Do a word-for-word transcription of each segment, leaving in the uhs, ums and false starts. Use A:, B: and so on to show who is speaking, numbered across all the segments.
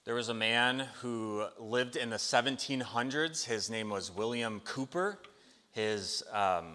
A: There was a man who lived in the seventeen hundreds. His name was William Cooper. His, um,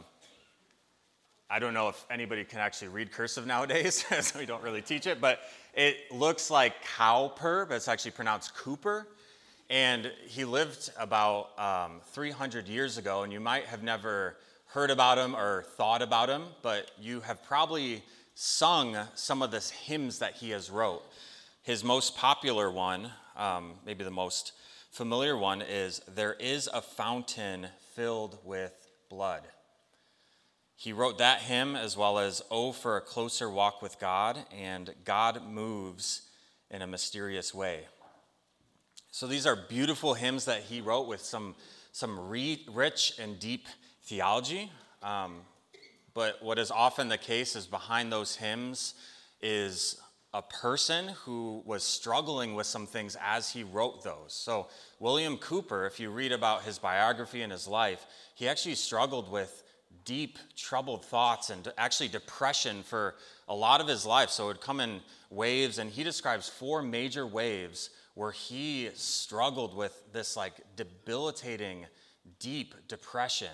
A: I don't know if anybody can actually read cursive nowadays, so we don't really teach it, but it looks like Cowper, but it's actually pronounced Cooper. And he lived about um, three hundred years ago, and you might have never heard about him or thought about him, but you have probably sung some of the hymns that he has wrote. His most popular one, um, maybe the most familiar one, is "There is a fountain filled with blood." He wrote that hymn as well as "Oh, for a closer walk with God" and "God moves in a mysterious way." So these are beautiful hymns that he wrote with some, some re- rich and deep theology. Um, but what is often the case is behind those hymns is a person who was struggling with some things as he wrote those. So William Cooper, if you read about his biography and his life, he actually struggled with deep, troubled thoughts and actually depression for a lot of his life. So it would come in waves, and he describes four major waves where he struggled with this like debilitating, deep depression.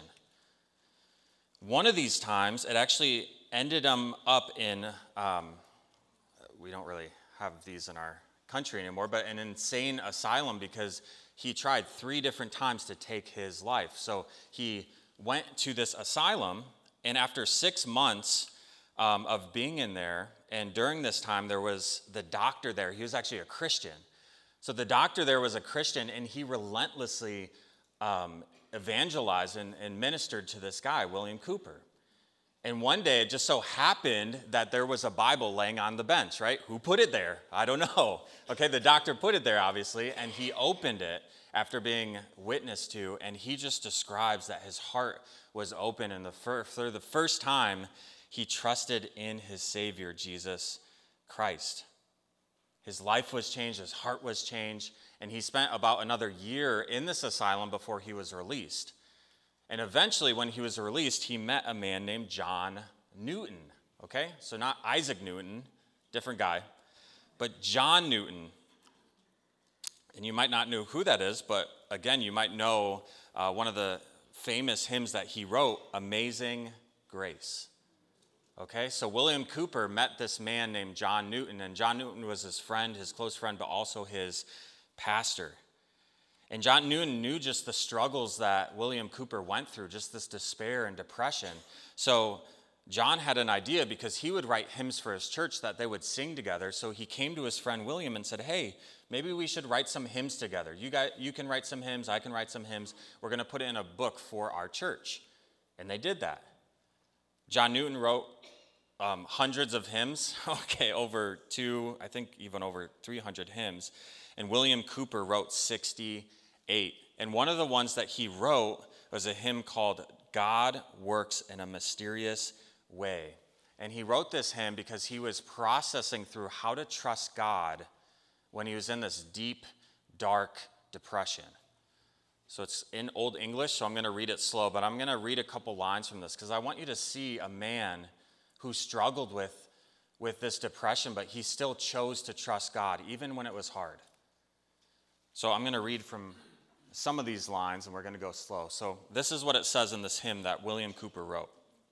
A: One of these times, it actually ended him up in, um, we don't really have these in our country anymore, but an insane asylum because he tried three different times to take his life. So he went to this asylum, and after six months um, of being in there, and during this time there was the doctor there. He was actually a Christian. So the doctor there was a Christian, and he relentlessly um, evangelized and, and ministered to this guy, William Cooper. And one day it just so happened that there was a Bible laying on the bench, right? Who put it there? I don't know. Okay, the doctor put it there, obviously, and he opened it after being witnessed to, and he just describes that his heart was open, and the fir- for the first time he trusted in his Savior, Jesus Christ. His life was changed, his heart was changed, and he spent about another year in this asylum before he was released. And eventually, when he was released, he met a man named John Newton, okay? So not Isaac Newton, different guy, but John Newton. And you might not know who that is, but again, you might know uh, one of the famous hymns that he wrote, "Amazing Grace." Okay, so William Cooper met this man named John Newton, and John Newton was his friend, his close friend, but also his pastor. And John Newton knew just the struggles that William Cooper went through, just this despair and depression. So John had an idea, because he would write hymns for his church that they would sing together. So he came to his friend William and said, "Hey, maybe we should write some hymns together. You got, you can write some hymns, I can write some hymns. We're going to put it in a book for our church." And they did that. John Newton wrote um, hundreds of hymns, okay, over two, I think even over three hundred hymns. And William Cooper wrote sixty-eight. And one of the ones that he wrote was a hymn called "God Works in a Mysterious Way." And he wrote this hymn because he was processing through how to trust God when he was in this deep, dark depression. So it's in Old English, so I'm going to read it slow, but I'm going to read a couple lines from this because I want you to see a man who struggled with, with this depression, but he still chose to trust God, even when it was hard. So I'm going to read from some of these lines, and we're going to go slow. So this is what it says in this hymn that William Cooper wrote.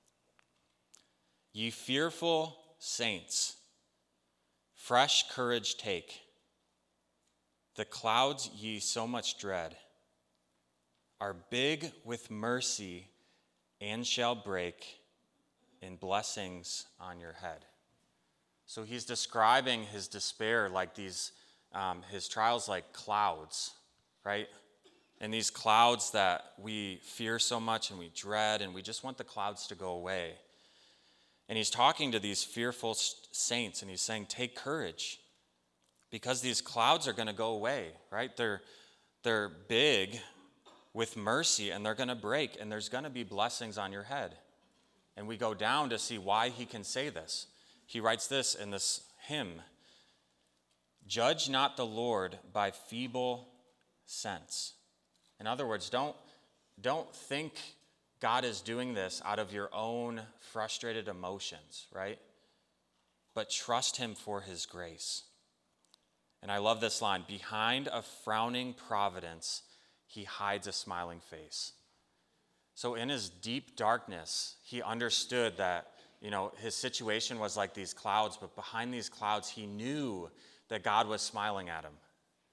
A: "Ye fearful saints, fresh courage take. The clouds ye so much dread are big with mercy and shall break in blessings on your head." So he's describing his despair like these, um, his trials like clouds, right? And these clouds that we fear so much and we dread, and we just want the clouds to go away. And he's talking to these fearful saints, and he's saying, take courage, because these clouds are going to go away, right? They're, they're big with mercy, and they're going to break, and there's going to be blessings on your head. And we go down to see why he can say this. He writes this in this hymn: "Judge not the Lord by feeble sense." In other words, don't, don't think God is doing this out of your own frustrated emotions, right? But trust him for his grace. And I love this line, behind a frowning providence, he hides a smiling face. So in his deep darkness, he understood that, you know, his situation was like these clouds, but behind these clouds, he knew that God was smiling at him.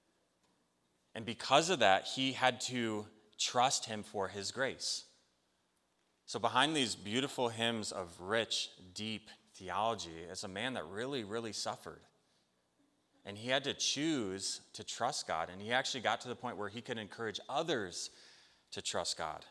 A: And because of that, he had to trust him for his grace. So behind these beautiful hymns of rich, deep theology is a man that really, really suffered. And he had to choose to trust God. And he actually got to the point where he could encourage others to trust God.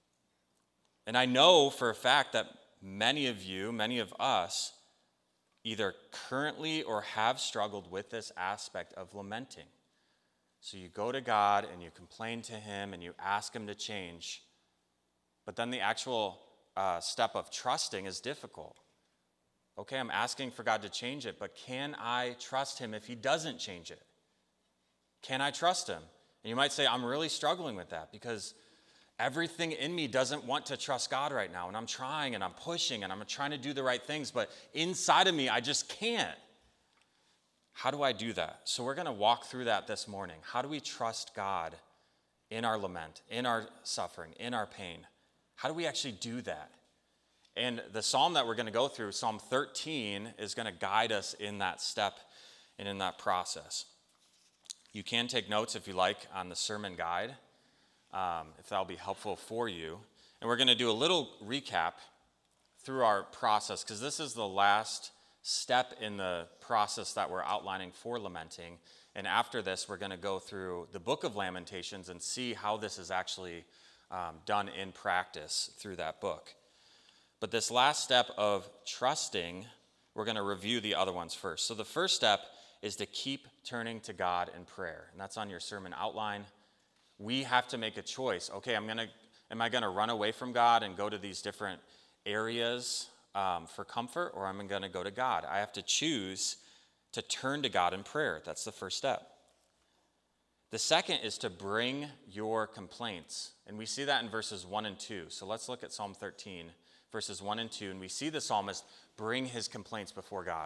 A: And I know for a fact that many of you, many of us, either currently or have struggled with this aspect of lamenting. So you go to God and you complain to him and you ask him to change. But then the actual uh, step of trusting is difficult. Okay, I'm asking for God to change it, but can I trust him if he doesn't change it? Can I trust him? And you might say, I'm really struggling with that because everything in me doesn't want to trust God right now. And I'm trying and I'm pushing and I'm trying to do the right things, but inside of me, I just can't. How do I do that? So we're going to walk through that this morning. How do we trust God in our lament, in our suffering, in our pain? How do we actually do that? And the psalm that we're going to go through, Psalm thirteen, is going to guide us in that step and in that process. You can take notes if you like on the sermon guide, um, if that'll be helpful for you. And we're going to do a little recap through our process, because this is the last step in the process that we're outlining for lamenting. And after this, we're going to go through the book of Lamentations and see how this is actually um, done in practice through that book. But this last step of trusting, we're going to review the other ones first. So the first step is to keep turning to God in prayer. And that's on your sermon outline. We have to make a choice. Okay, I'm going to, am I going to run away from God and go to these different areas um, for comfort, or am I going to go to God? I have to choose to turn to God in prayer. That's the first step. The second is to bring your complaints. And we see that in verses one and two. So let's look at Psalm thirteen. Verses one and two, and we see the psalmist bring his complaints before God.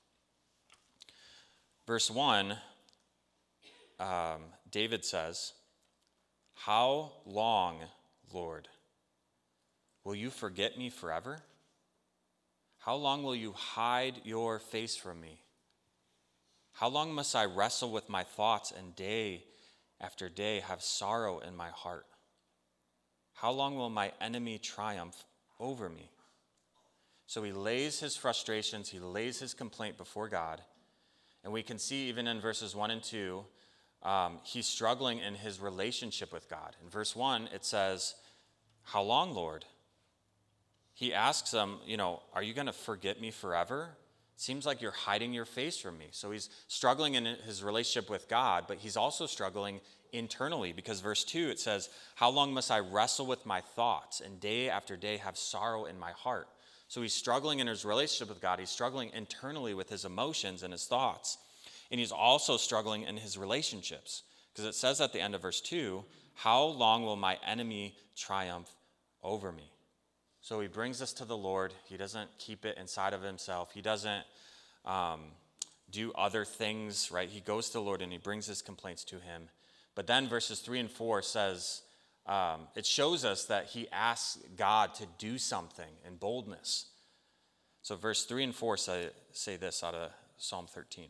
A: Verse one, um, David says, "How long, Lord, will you forget me forever? How long will you hide your face from me? How long must I wrestle with my thoughts and day after day have sorrow in my heart? How long will my enemy triumph over me?" So he lays his frustrations, he lays his complaint before God. And we can see even in verses one and two, um, he's struggling in his relationship with God. In verse one, it says, "How long, Lord?" He asks him, you know, "Are you going to forget me forever? It seems like you're hiding your face from me." So he's struggling in his relationship with God, but he's also struggling internally, because verse two, it says, "How long must I wrestle with my thoughts and day after day have sorrow in my heart?" So he's struggling in his relationship with God. He's struggling internally with his emotions and his thoughts. And he's also struggling in his relationships, because it says at the end of verse two, "How long will my enemy triumph over me?" So he brings this to the Lord. He doesn't keep it inside of himself. He doesn't um, do other things, right? He goes to the Lord and he brings his complaints to him. But then verses three and four says, um, it shows us that he asks God to do something in boldness. So verse three and four say, say this out of Psalm thirteen.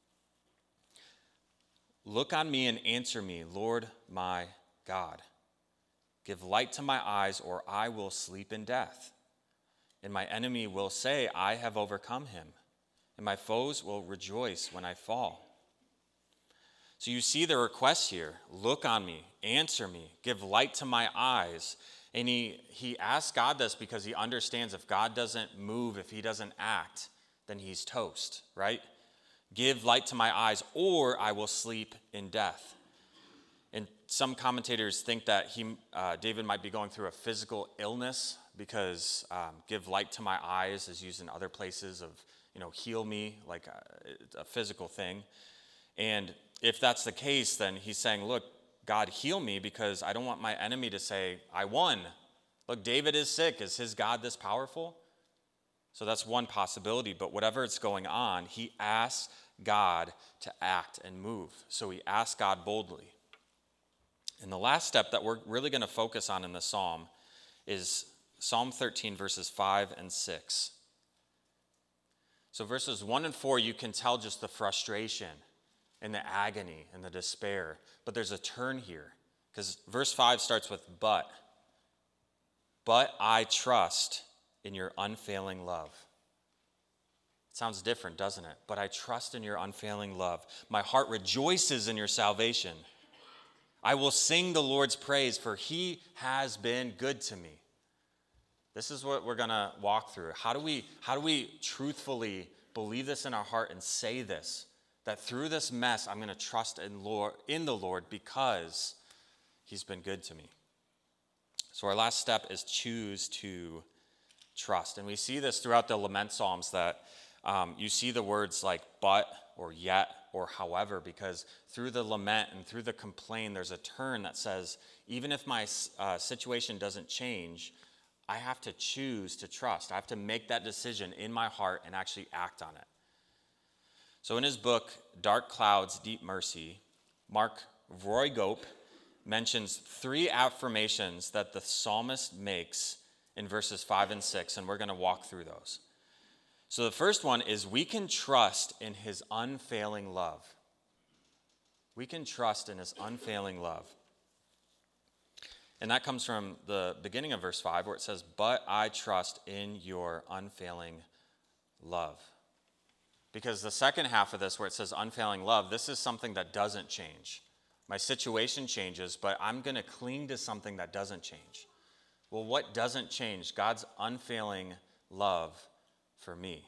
A: "Look on me and answer me, Lord my God. Give light to my eyes, or I will sleep in death. And my enemy will say, I have overcome him, and my foes will rejoice when I fall." So you see the request here. Look on me, answer me, give light to my eyes. And he, he asks God this because he understands if God doesn't move, if he doesn't act, then he's toast, right? Give light to my eyes, or I will sleep in death. And some commentators think that he, uh, David might be going through a physical illness, because um, give light to my eyes is used in other places of, you know, heal me, like a, a physical thing. And if that's the case, then he's saying, look, God, heal me, because I don't want my enemy to say, I won. Look, David is sick. Is his God this powerful? So that's one possibility, but whatever is going on, he asks God to act and move. So he asks God boldly. And the last step that we're really going to focus on in the psalm is Psalm thirteen, verses five and six. So verses one and four, you can tell just the frustration and the agony and the despair. But there's a turn here, because verse five starts with but. But I trust in your unfailing love. It sounds different, doesn't it? But I trust in your unfailing love. My heart rejoices in your salvation. I will sing the Lord's praise, for he has been good to me. This is what we're going to walk through. How do we, how do we truthfully believe this in our heart and say this? That through this mess, I'm going to trust in, Lord, in the Lord because he's been good to me. So our last step is choose to trust. And we see this throughout the lament psalms that um, you see the words like but or yet or however, because through the lament and through the complaint, there's a turn that says, even if my uh, situation doesn't change, I have to choose to trust. I have to make that decision in my heart and actually act on it. So in his book, Dark Clouds, Deep Mercy, Mark Vroegop mentions three affirmations that the psalmist makes in verses five and six, and we're going to walk through those. So the first one is we can trust in his unfailing love. We can trust in his unfailing love. And that comes from the beginning of verse five where it says, but I trust in your unfailing love. Because the second half of this where it says unfailing love, this is something that doesn't change. My situation changes, but I'm going to cling to something that doesn't change. Well, what doesn't change? God's unfailing love for me.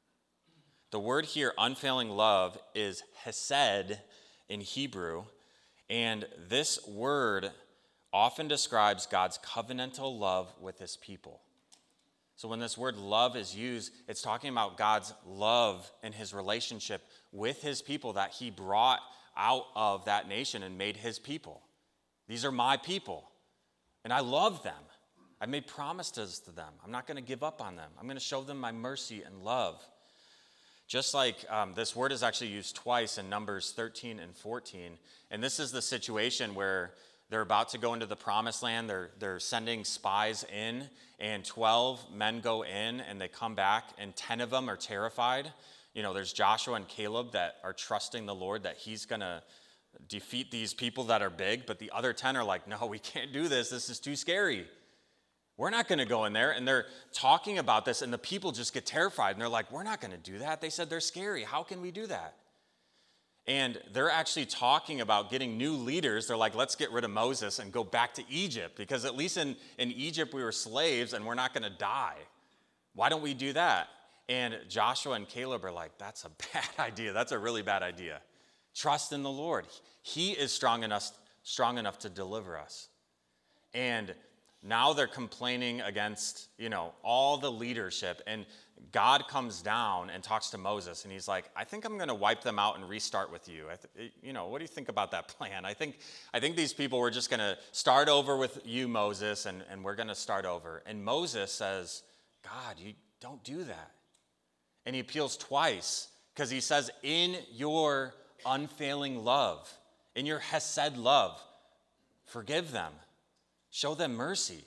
A: The word here, unfailing love, is hesed in Hebrew, and this word often describes God's covenantal love with his people. So when this word love is used, it's talking about God's love and his relationship with his people that he brought out of that nation and made his people. These are my people, and I love them. I've made promises to them. I'm not going to give up on them. I'm going to show them my mercy and love. Just like um, this word is actually used twice in Numbers thirteen and fourteen. And this is the situation where they're about to go into the promised land. They're, they're sending spies in, and twelve men go in, and they come back, and ten of them are terrified. You know, there's Joshua and Caleb that are trusting the Lord that he's going to defeat these people that are big. But the other ten are like, no, we can't do this. This is too scary. We're not going to go in there. And they're talking about this, and the people just get terrified. And they're like, we're not going to do that. They said they're scary. How can we do that? And they're actually talking about getting new leaders. They're like, let's get rid of Moses and go back to Egypt. Because at least in, in Egypt, we were slaves, and we're not going to die. Why don't we do that? And Joshua and Caleb are like, that's a bad idea. That's a really bad idea. Trust in the Lord. He is strong enough, strong enough to deliver us. And now they're complaining against, you know, all the leadership. And God comes down and talks to Moses. And he's like, I think I'm going to wipe them out and restart with you. I th- you know, what do you think about that plan? I think I think these people were just going to start over with you, Moses, and, and we're going to start over. And Moses says, God, you don't do that. And he appeals twice because he says, in your unfailing love, in your hesed love, forgive them. Show them mercy.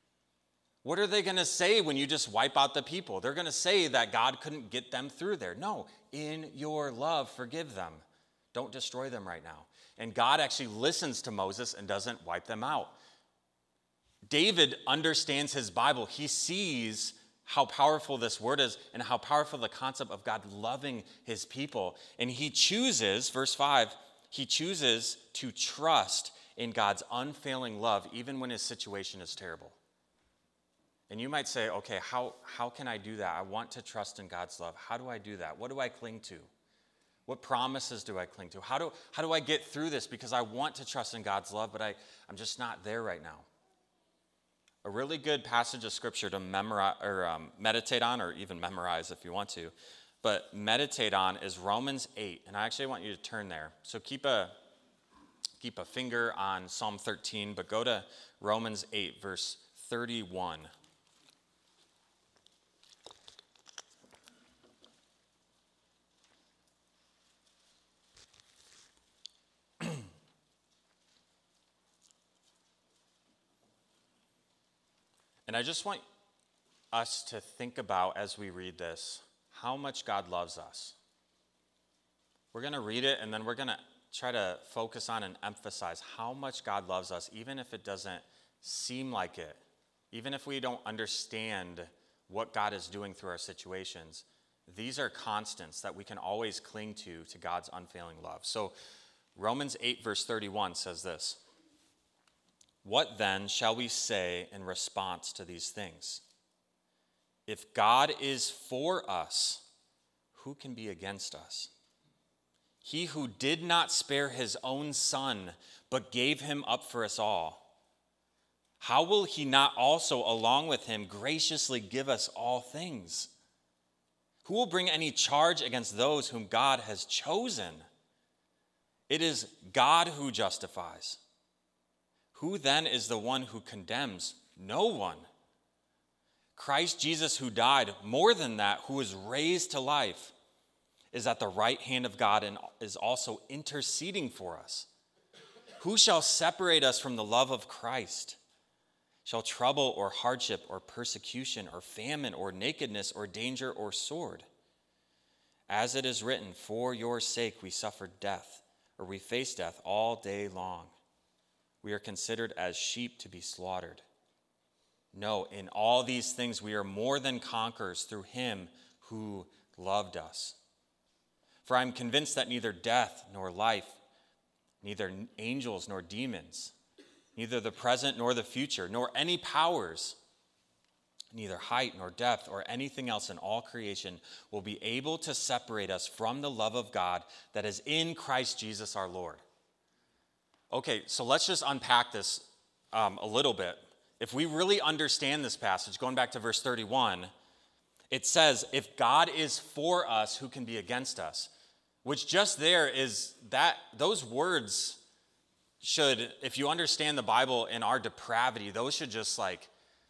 A: What are they going to say when you just wipe out the people? They're going to say that God couldn't get them through there. No, in your love, forgive them. Don't destroy them right now. And God actually listens to Moses and doesn't wipe them out. David understands his Bible. He sees how powerful this word is and how powerful the concept of God loving his people. And he chooses, verse five, he chooses to trust in God's unfailing love, even when his situation is terrible. And you might say, okay, how, how can I do that? I want to trust in God's love. How do I do that? What do I cling to? What promises do I cling to? How do, how do I get through this? Because I want to trust in God's love, but I, I'm just not there right now. A really good passage of scripture to memorize or um, meditate on, or even memorize if you want to, but meditate on is Romans eight. And I actually want you to turn there. So keep a Keep a finger on Psalm thirteen, but go to Romans eight, verse thirty-one. And I just want us to think about, as we read this, how much God loves us. We're going to read it, and then we're going to try to focus on and emphasize how much God loves us, even if it doesn't seem like it, even if we don't understand what God is doing through our situations. These are constants that we can always cling to, to God's unfailing love. So Romans eight, verse thirty-one says this: "What then shall we say in response to these things? If God is for us, who can be against us? He who did not spare his own son, but gave him up for us all, how will he not also, along with him, graciously give us all things? Who will bring any charge against those whom God has chosen? It is God who justifies. Who then is the one who condemns? No one. Christ Jesus, who died, more than that, who was raised to life, is at the right hand of God and is also interceding for us. Who shall separate us from the love of Christ? Shall trouble or hardship or persecution or famine or nakedness or danger or sword? As it is written, for your sake we suffered death, or we face death all day long. We are considered as sheep to be slaughtered. No, in all these things we are more than conquerors through him who loved us. For I am convinced that neither death nor life, neither angels nor demons, neither the present nor the future, nor any powers, neither height nor depth or anything else in all creation will be able to separate us from the love of God that is in Christ Jesus our Lord." Okay, so let's just unpack this um, a little bit. If we really understand this passage, going back to verse thirty-one, it says, if God is for us, who can be against us? Which just there is that, those words should, if you understand the Bible in our depravity, those should just like,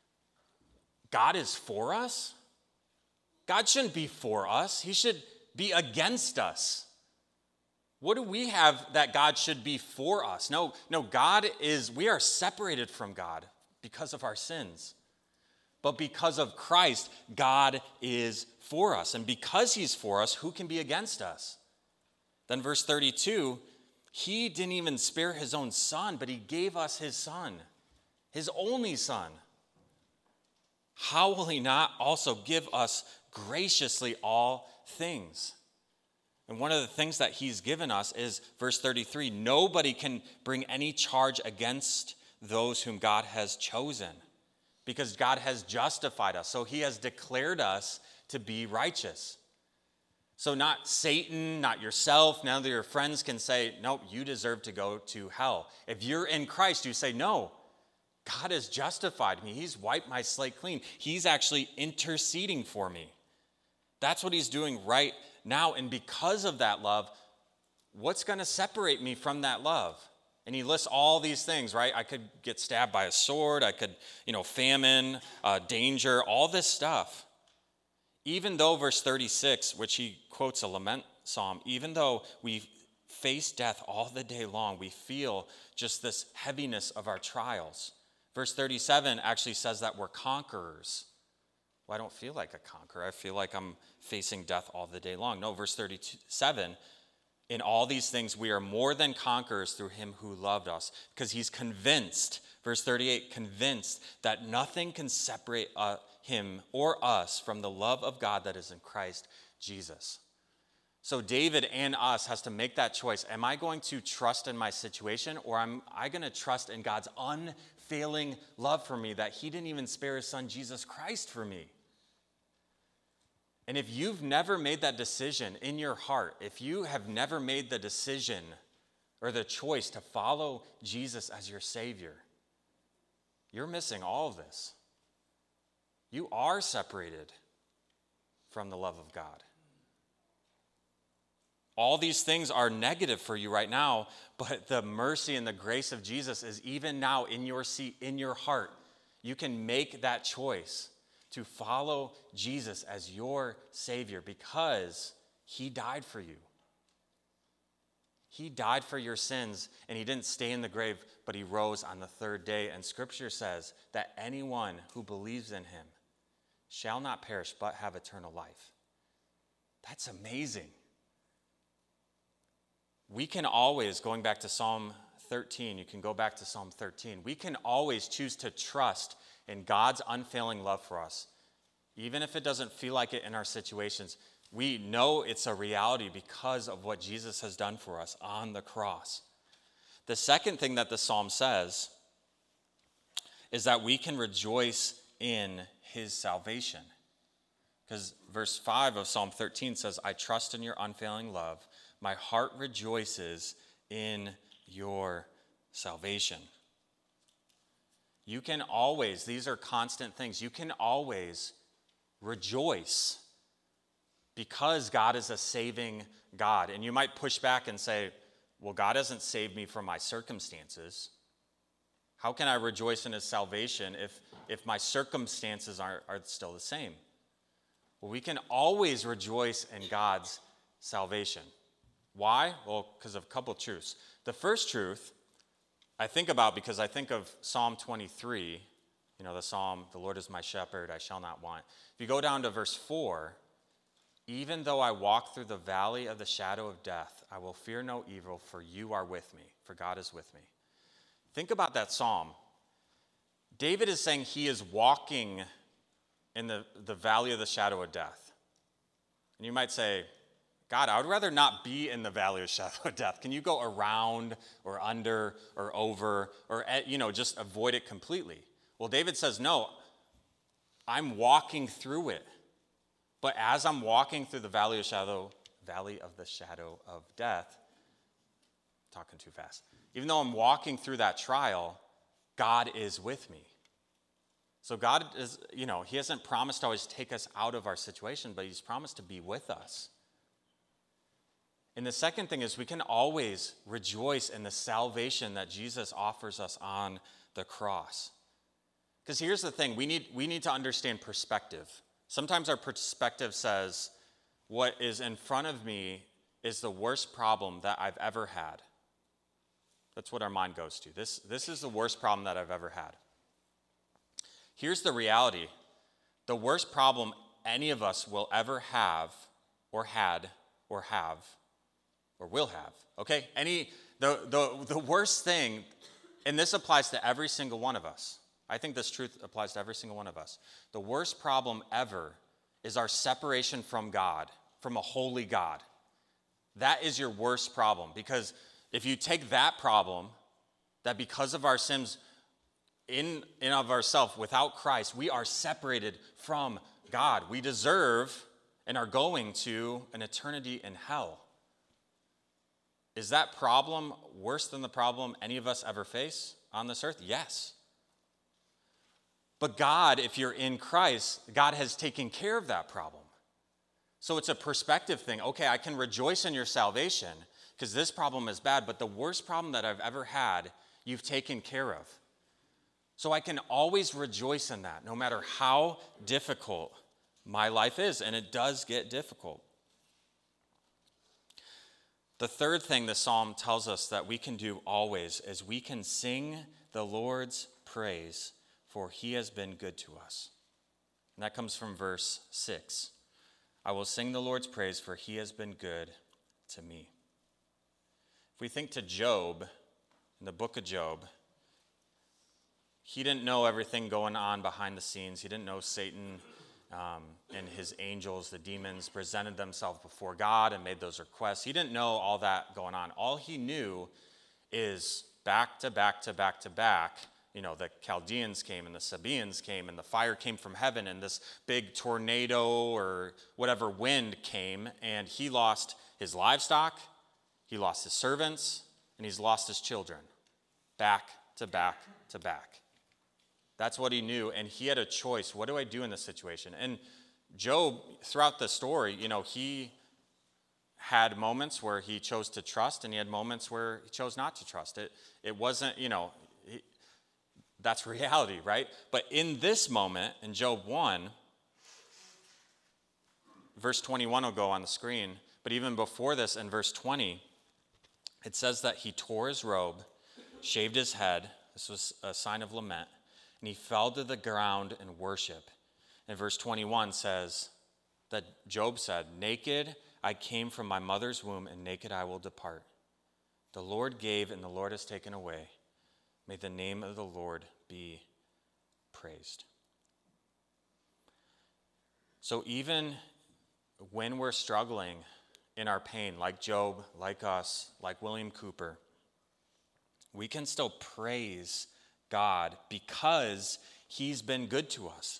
A: God is for us? God shouldn't be for us. He should be against us. What do we have that God should be for us? No, no, God is, we are separated from God because of our sins. But because of Christ, God is for us. And because he's for us, who can be against us? Then verse thirty-two, he didn't even spare his own son, but he gave us his son, his only son. How will he not also give us graciously all things? And one of the things that he's given us is verse thirty-three, nobody can bring any charge against those whom God has chosen, because God has justified us. So he has declared us to be righteous. So not Satan, not yourself, none of your friends can say, no, you deserve to go to hell. If you're in Christ, you say, no, God has justified me. He's wiped my slate clean. He's actually interceding for me. That's what he's doing right now. And because of that love, what's going to separate me from that love? And he lists all these things, right? I could get stabbed by a sword. I could, you know, famine, uh, danger, all this stuff. Even though, verse thirty-six, which he quotes a lament psalm, even though we face death all the day long, we feel just this heaviness of our trials. Verse thirty-seven actually says that we're conquerors. Well, I don't feel like a conqueror. I feel like I'm facing death all the day long. No, verse thirty-seven, in all these things we are more than conquerors through him who loved us, because he's convinced, verse thirty-eight, convinced that nothing can separate uh, him or us from the love of God that is in Christ Jesus. So David and us has to make that choice. Am I going to trust in my situation, or am I going to trust in God's unfailing love for me, that he didn't even spare his son Jesus Christ for me? And if you've never made that decision in your heart, if you have never made the decision or the choice to follow Jesus as your Savior, you're missing all of this. You are separated from the love of God. All these things are negative for you right now, but the mercy and the grace of Jesus is even now in your seat, in your heart. You can make that choice to follow Jesus as your Savior because he died for you. He died for your sins, and he didn't stay in the grave, but he rose on the third day. And Scripture says that anyone who believes in him shall not perish, but have eternal life. That's amazing. We can always, going back to Psalm thirteen, you can go back to Psalm thirteen, we can always choose to trust in God's unfailing love for us. Even if it doesn't feel like it in our situations, we know it's a reality because of what Jesus has done for us on the cross. The second thing that the psalm says is that we can rejoice in his salvation. Because verse five of Psalm thirteen says, I trust in your unfailing love. My heart rejoices in your salvation. You can always, these are constant things, you can always rejoice because God is a saving God. And you might push back and say, well, God hasn't saved me from my circumstances. How can I rejoice in his salvation if, if my circumstances are, are still the same? Well, we can always rejoice in God's salvation. Why? Well, because of a couple of truths. The first truth I think about because I think of Psalm twenty-three, you know, the psalm, the Lord is my shepherd, I shall not want. If you go down to verse four, even though I walk through the valley of the shadow of death, I will fear no evil, for you are with me, for God is with me. Think about that psalm. David is saying he is walking in the, the valley of the shadow of death. And you might say, God, I would rather not be in the valley of shadow of death. Can you go around or under or over or, you know, just avoid it completely? Well, David says, no, I'm walking through it. But as I'm walking through the valley of shadow, valley of the shadow of death, talking too fast. Even though I'm walking through that trial, God is with me. So God is, you know, he hasn't promised to always take us out of our situation, but he's promised to be with us. And the second thing is we can always rejoice in the salvation that Jesus offers us on the cross. Because here's the thing, we need, we need to understand perspective. Sometimes our perspective says, what is in front of me is the worst problem that I've ever had. That's what our mind goes to. This, this is the worst problem that I've ever had. Here's the reality. The worst problem any of us will ever have or had or have or will have, okay? Any, the, the, the worst thing, and this applies to every single one of us. I think this truth applies to every single one of us. The worst problem ever is our separation from God, from a holy God. That is your worst problem, because if you take that problem, that because of our sins in and of ourselves, without Christ, we are separated from God. We deserve and are going to an eternity in hell. Is that problem worse than the problem any of us ever face on this earth? Yes. But God, if you're in Christ, God has taken care of that problem. So it's a perspective thing. Okay, I can rejoice in your salvation because this problem is bad, but the worst problem that I've ever had, you've taken care of. So I can always rejoice in that, no matter how difficult my life is, and it does get difficult. The third thing the psalm tells us that we can do always is we can sing the Lord's praise, for he has been good to us. And that comes from verse six. I will sing the Lord's praise, for he has been good to me. If we think to Job, in the book of Job, he didn't know everything going on behind the scenes. He didn't know Satan um, and his angels, the demons, presented themselves before God and made those requests. He didn't know all that going on. All he knew is back to back to back to back, you know, the Chaldeans came and the Sabaeans came and the fire came from heaven and this big tornado or whatever wind came, and he lost his livestock, he lost his servants, and he's lost his children. Back to back to back. That's what he knew, and he had a choice. What do I do in this situation? And Job, throughout the story, you know, he had moments where he chose to trust, and he had moments where he chose not to trust. It, it wasn't, you know, he, that's reality, right? But in this moment, in Job one, verse twenty-one will go on the screen, but even before this, in verse twenty, it says that he tore his robe, shaved his head. This was a sign of lament. And he fell to the ground in worship. And verse twenty-one says that Job said, naked I came from my mother's womb, and naked I will depart. The Lord gave, and the Lord has taken away. May the name of the Lord be praised. So even when we're struggling in our pain, like Job, like us, like William Cooper, we can still praise God because he's been good to us.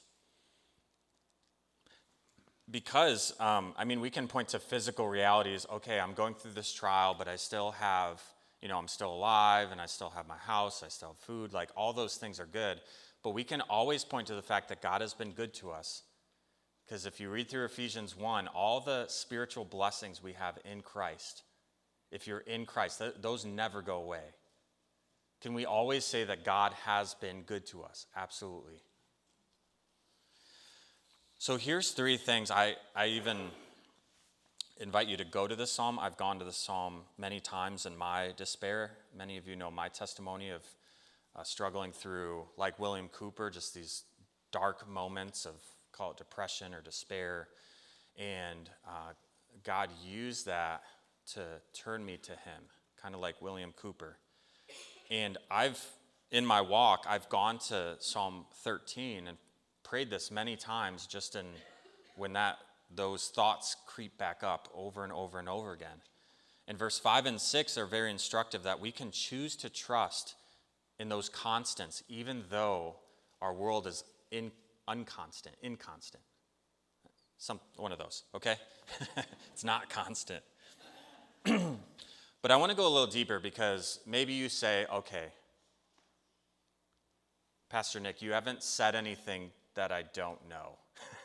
A: Because, um, I mean, we can point to physical realities. Okay, I'm going through this trial, but I still have, you know, I'm still alive, and I still have my house, I still have food. Like, all those things are good. But we can always point to the fact that God has been good to us. Because if you read through Ephesians one, all the spiritual blessings we have in Christ, if you're in Christ, th- those never go away. Can we always say that God has been good to us? Absolutely. So here's three things. I, I even invite you to go to this psalm. I've gone to this psalm many times in my despair. Many of you know my testimony of uh, struggling through, like William Cooper, just these dark moments of, call it depression or despair. And uh, God used that to turn me to him, kind of like William Cooper. And I've, in my walk, I've gone to Psalm thirteen and prayed this many times just in when that those thoughts creep back up over and over and over again. And verse five and six are very instructive that we can choose to trust in those constants, even though our world is in, unconstant, inconstant. Some one of those, okay? It's not constant. But I want to go a little deeper because maybe you say, okay, Pastor Nick, you haven't said anything that I don't know.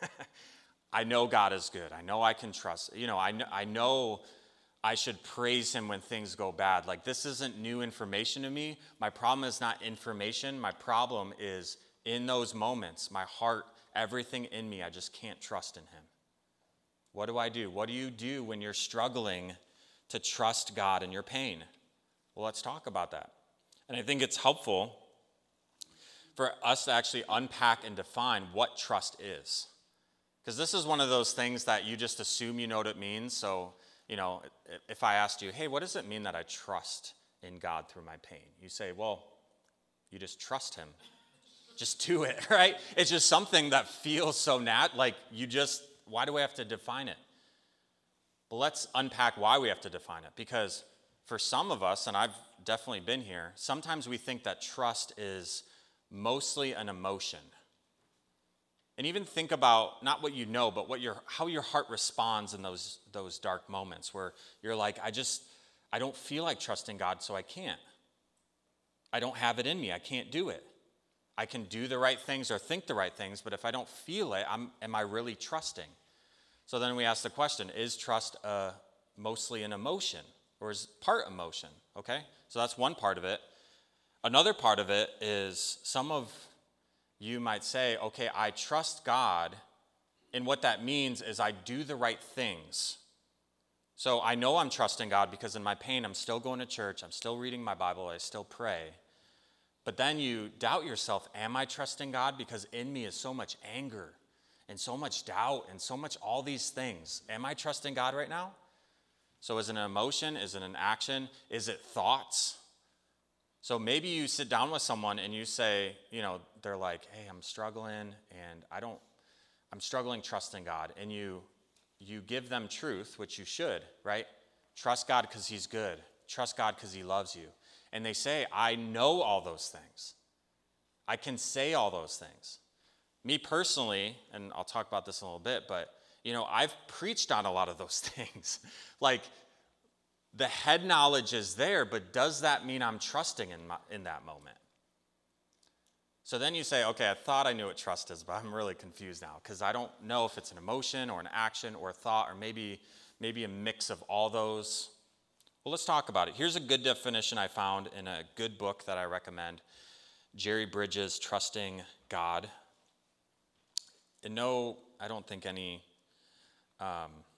A: I know God is good. I know I can trust. You know, I know, I know I should praise him when things go bad. Like, this isn't new information to me. My problem is not information. My problem is in those moments, my heart, everything in me, I just can't trust in him. What do I do? What do you do when you're struggling to trust God in your pain? Well, let's talk about that. And I think it's helpful for us to actually unpack and define what trust is. Because this is one of those things that you just assume you know what it means. So, you know, if I asked you, hey, what does it mean that I trust in God through my pain? You say, well, you just trust him. Just do it, right? It's just something that feels so nat, like you just, why do we have to define it? But let's unpack why we have to define it. Because for some of us, and I've definitely been here, sometimes we think that trust is mostly an emotion. And even think about not what you know, but what your how your heart responds in those those dark moments where you're like, I just, I don't feel like trusting God, so I can't. I don't have it in me. I can't do it. I can do the right things or think the right things, but if I don't feel it, I'm, am I really trusting? So then we ask the question, is trust uh, mostly an emotion or is it part emotion? Okay, so that's one part of it. Another part of it is some of you might say, okay, I trust God, and what that means is I do the right things. So I know I'm trusting God because in my pain, I'm still going to church, I'm still reading my Bible, I still pray. But then you doubt yourself, am I trusting God? Because in me is so much anger and so much doubt and so much all these things. Am I trusting God right now? So is it an emotion? Is it an action? Is it thoughts? So maybe you sit down with someone and you say, you know, they're like, hey, I'm struggling and I don't, I'm struggling trusting God. And you you give them truth, which you should, right? Trust God because he's good. Trust God because he loves you. And they say, I know all those things. I can say all those things. Me personally, and I'll talk about this in a little bit, but, you know, I've preached on a lot of those things. Like, the head knowledge is there, but does that mean I'm trusting in, my, in that moment? So then you say, okay, I thought I knew what trust is, but I'm really confused now because I don't know if it's an emotion or an action or a thought or maybe, maybe a mix of all those. Well, let's talk about it. Here's a good definition I found in a good book that I recommend, Jerry Bridges' Trusting God. And no, I don't think any um,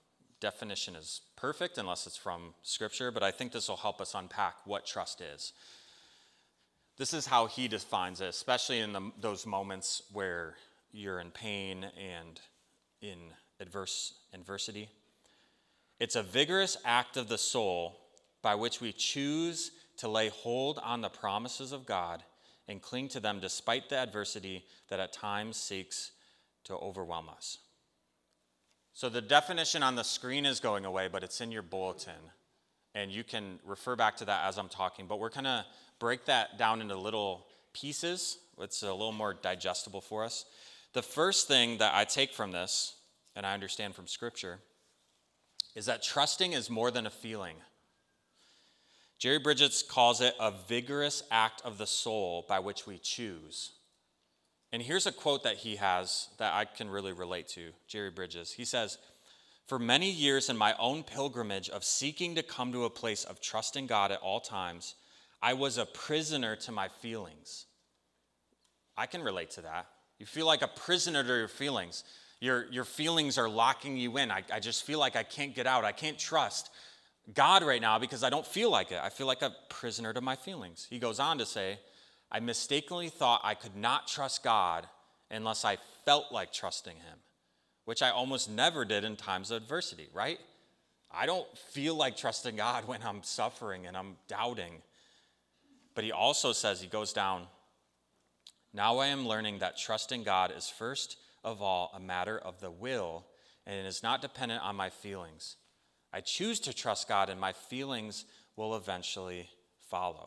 A: definition is perfect unless it's from Scripture, but I think this will help us unpack what trust is. This is how he defines it, especially in the, those moments where you're in pain and in adverse adversity. It's a vigorous act of the soul by which we choose to lay hold on the promises of God and cling to them despite the adversity that at times seeks to overwhelm us. So the definition on the screen is going away, but it's in your bulletin. And you can refer back to that as I'm talking. But we're going to break that down into little pieces. It's a little more digestible for us. The first thing that I take from this, and I understand from Scripture, is that trusting is more than a feeling. Jerry Bridges calls it a vigorous act of the soul by which we choose. And here's a quote that he has that I can really relate to, Jerry Bridges. He says, "For many years in my own pilgrimage of seeking to come to a place of trusting God at all times, I was a prisoner to my feelings." I can relate to that. You feel like a prisoner to your feelings. Your, your feelings are locking you in. I, I just feel like I can't get out. I can't trust God right now because I don't feel like it. I feel like a prisoner to my feelings. He goes on to say, "I mistakenly thought I could not trust God unless I felt like trusting him, which I almost never did in times of adversity," right? I don't feel like trusting God when I'm suffering and I'm doubting. But he also says, he goes down, "Now I am learning that trusting God is first of all a matter of the will, and it is not dependent on my feelings. I choose to trust God, and my feelings will eventually follow."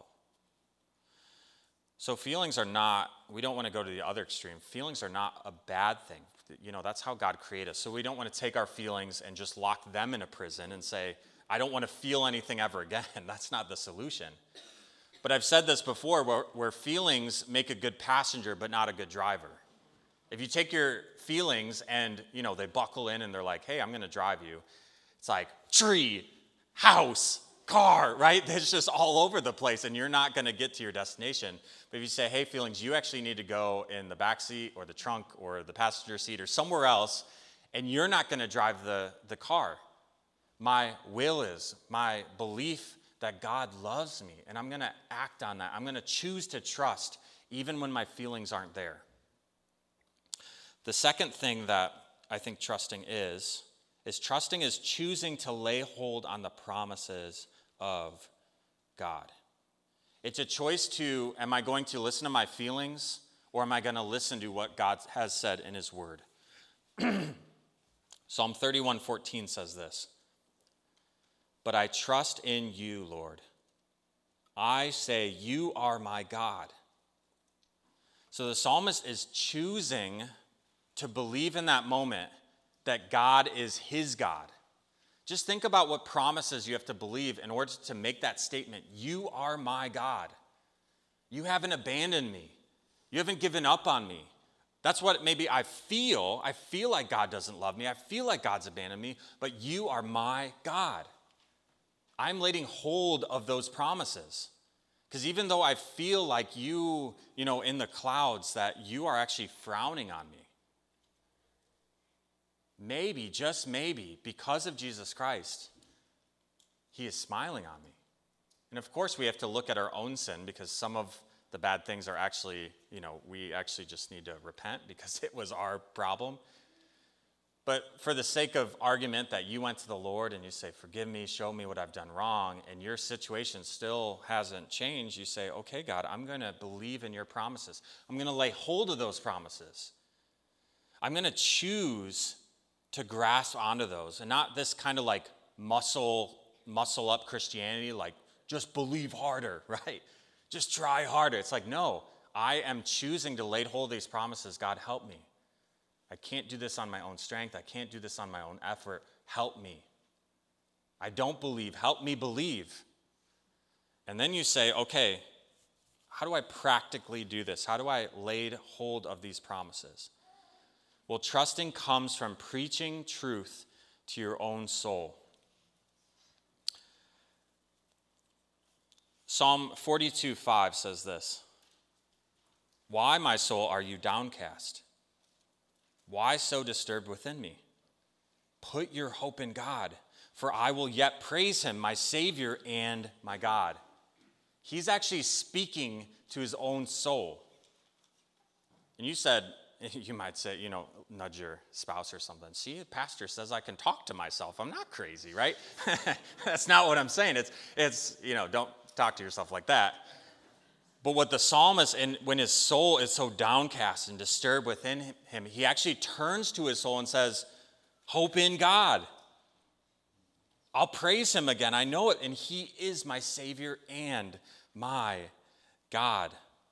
A: So feelings are not, we don't want to go to the other extreme. Feelings are not a bad thing. You know, that's how God created us. So we don't want to take our feelings and just lock them in a prison and say, I don't want to feel anything ever again. That's not the solution. But I've said this before, where, where feelings make a good passenger but not a good driver. If you take your feelings and, you know, they buckle in and they're like, hey, I'm going to drive you. It's like tree, house, car, right? It's just all over the place and you're not going to get to your destination. But if you say, hey, feelings, you actually need to go in the back seat or the trunk or the passenger seat or somewhere else, and you're not going to drive the, the car. My will is, my belief that God loves me, and I'm going to act on that. I'm going to choose to trust even when my feelings aren't there. The second thing that I think trusting is, is trusting is choosing to lay hold on the promises of God. It's a choice to, am I going to listen to my feelings, or am I going to listen to what God has said in his word? Psalm thirty-one fourteen says this, "But I trust in you, Lord. I say, you are my God." So the psalmist is choosing to believe in that moment that God is his God. Just think about what promises you have to believe in order to make that statement. You are my God. You haven't abandoned me. You haven't given up on me. That's what maybe I feel. I feel like God doesn't love me. I feel like God's abandoned me, but you are my God. I'm laying hold of those promises. Because even though I feel like you, you know, in the clouds, that you are actually frowning on me, maybe, just maybe, because of Jesus Christ, he is smiling on me. And of course, we have to look at our own sin, because some of the bad things are actually, you know, we actually just need to repent because it was our problem. But for the sake of argument that you went to the Lord and you say, forgive me, show me what I've done wrong, and your situation still hasn't changed, you say, okay, God, I'm going to believe in your promises. I'm going to lay hold of those promises. I'm going to choose to grasp onto those, and not this kind of like muscle, muscle up Christianity, like just believe harder, right? Just try harder. It's like, no, I am choosing to lay hold of these promises. God, help me. I can't do this on my own strength. I can't do this on my own effort. Help me. I don't believe. Help me believe. And then you say, okay, how do I practically do this? How do I lay hold of these promises? Well, trusting comes from preaching truth to your own soul. Psalm forty-two five says this, "Why, my soul, are you downcast? Why so disturbed within me? Put your hope in God, for I will yet praise him, my Savior and my God. He's actually speaking to his own soul. And you said, you might say, you know, nudge your spouse or something. See, the pastor says I can talk to myself. I'm not crazy, right? That's not what I'm saying. It's, it's, you know, don't talk to yourself like that. But what the psalmist, and when his soul is so downcast and disturbed within him, he actually turns to his soul and says, hope in God. I'll praise him again. I know it. And he is my Savior and my God.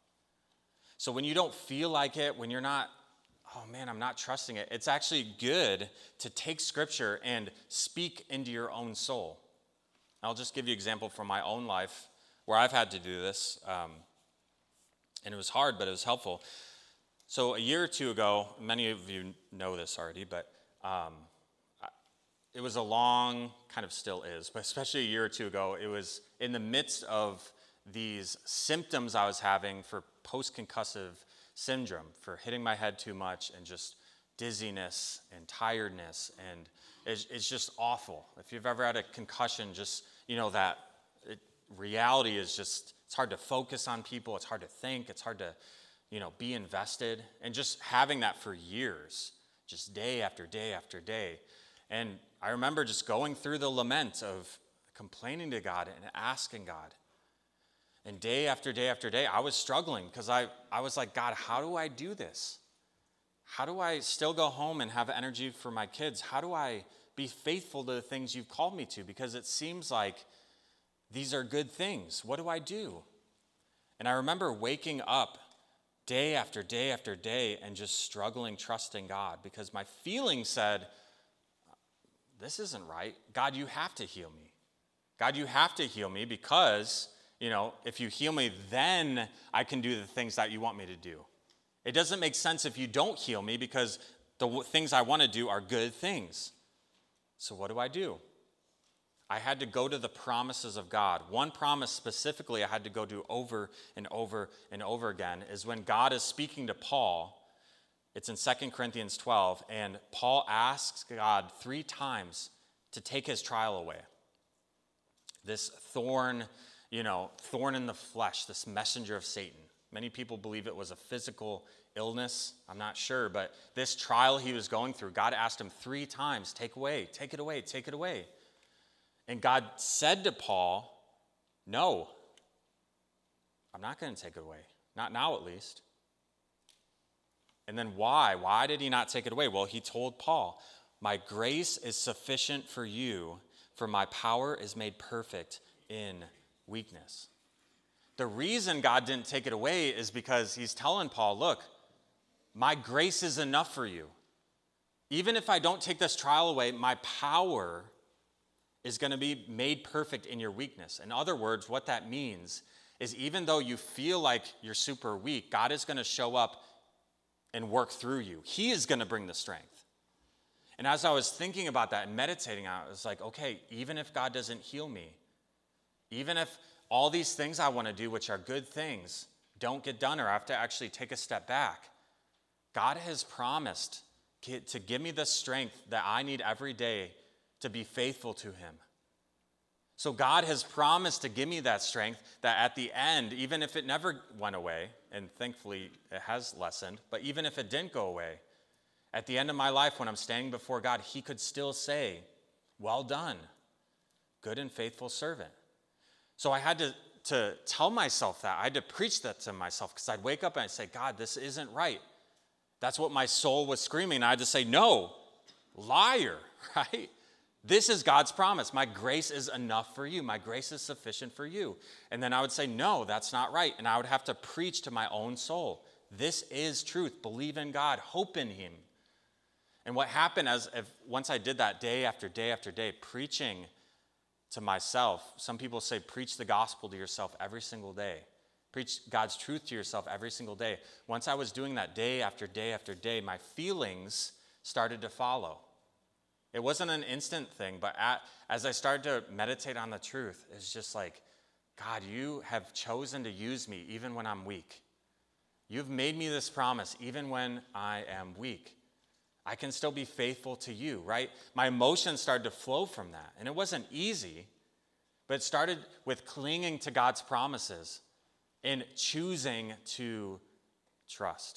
A: So when you don't feel like it, when you're not, oh man, I'm not trusting it, it's actually good to take Scripture and speak into your own soul. I'll just give you an example from my own life where I've had to do this. Um, and it was hard, but it was helpful. So a year or two ago, many of you know this already, but um, it was a long, kind of still is, but especially a year or two ago, it was in the midst of these symptoms I was having for post-concussive syndrome, for hitting my head too much and just dizziness and tiredness, and it's, it's just awful. If you've ever had a concussion, just, you know, that it, reality is just, it's hard to focus on people, it's hard to think, it's hard to, you know, be invested, and just having that for years, just day after day after day. And I remember just going through the lament of complaining to God and asking God. And day after day after day, I was struggling because I, I was like, God, how do I do this? How do I still go home and have energy for my kids? How do I be faithful to the things you've called me to? Because it seems like these are good things. What do I do? And I remember waking up day after day after day and just struggling, trusting God, because my feeling said, this isn't right. God, you have to heal me. God, you have to heal me because, you know, if you heal me, then I can do the things that you want me to do. It doesn't make sense if you don't heal me because the w- things I want to do are good things. So what do I do? I had to go to the promises of God. One promise specifically I had to go to over and over and over again is when God is speaking to Paul. It's in Second Corinthians twelve, and Paul asks God three times to take his trial away. This thorn, you know, thorn in the flesh, this messenger of Satan. Many people believe it was a physical illness. I'm not sure, but this trial he was going through, God asked him three times, take away, take it away, take it away. And God said to Paul, no, I'm not going to take it away. Not now, at least. And then why? Why did he not take it away? Well, he told Paul, my grace is sufficient for you, for my power is made perfect in weakness. The reason God didn't take it away is because he's telling Paul, look, my grace is enough for you. Even if I don't take this trial away, my power is going to be made perfect in your weakness. In other words, what that means is even though you feel like you're super weak, God is going to show up and work through you. He is going to bring the strength. And as I was thinking about that and meditating on it, I was like, okay, even if God doesn't heal me, even if all these things I want to do, which are good things, don't get done or I have to actually take a step back, God has promised to give me the strength that I need every day to be faithful to him. So God has promised to give me that strength that at the end, even if it never went away, and thankfully it has lessened, but even if it didn't go away, at the end of my life when I'm standing before God, he could still say, well done, good and faithful servant. So I had to, to tell myself that. I had to preach that to myself because I'd wake up and I'd say, God, this isn't right. That's what my soul was screaming. I had to say, no, liar, right? This is God's promise. My grace is enough for you. My grace is sufficient for you. And then I would say, no, that's not right. And I would have to preach to my own soul. This is truth. Believe in God. Hope in him. And what happened as if once I did that day after day after day, preaching to myself, some people say preach the gospel to yourself every single day. Preach God's truth to yourself every single day. Once I was doing that day after day after day, my feelings started to follow. It wasn't an instant thing, but at, as I started to meditate on the truth, it's just like, God, you have chosen to use me even when I'm weak. You've made me this promise even when I am weak. I can still be faithful to you, right? My emotions started to flow from that. And it wasn't easy, but it started with clinging to God's promises and choosing to trust.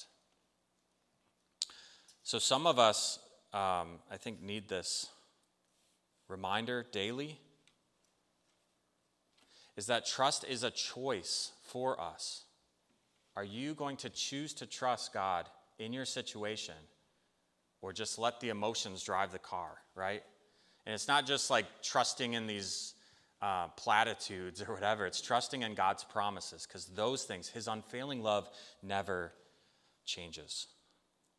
A: So some of us, um, I think, need this reminder daily, is that trust is a choice for us. Are you going to choose to trust God in your situation, or just let the emotions drive the car, right? And it's not just like trusting in these uh, platitudes or whatever. It's trusting in God's promises, because those things, his unfailing love, never changes.